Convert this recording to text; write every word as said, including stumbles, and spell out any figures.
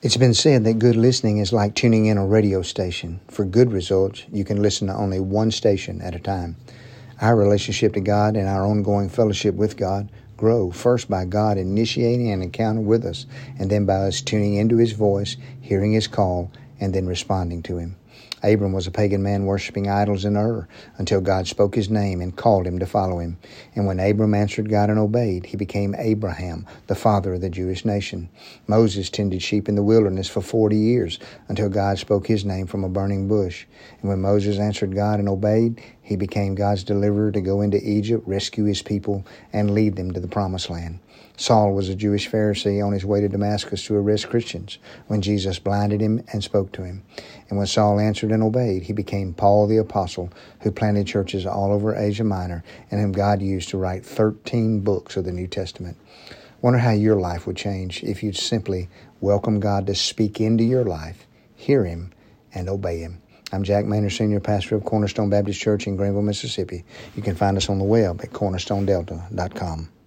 It's been said that good listening is like tuning in a radio station. For good results, you can listen to only one station at a time. Our relationship to God and our ongoing fellowship with God grow first by God initiating an encounter with us, and then by us tuning into His voice, hearing His call, and then responding to Him. Abram was a pagan man worshiping idols in Ur until God spoke his name and called him to follow him. And when Abram answered God and obeyed, he became Abraham, the father of the Jewish nation. Moses tended sheep in the wilderness for forty years until God spoke his name from a burning bush. And when Moses answered God and obeyed, he became God's deliverer to go into Egypt, rescue his people, and lead them to the promised land. Saul was a Jewish Pharisee on his way to Damascus to arrest Christians when Jesus blinded him and spoke to him. And when Saul answered and obeyed, he became Paul the Apostle, who planted churches all over Asia Minor and whom God used to write thirteen books of the New Testament. Wonder how your life would change if you'd simply welcome God to speak into your life, hear Him, and obey Him. I'm Jack Maynard, Senior Pastor of Cornerstone Baptist Church in Greenville, Mississippi. You can find us on the web at cornerstone delta dot com.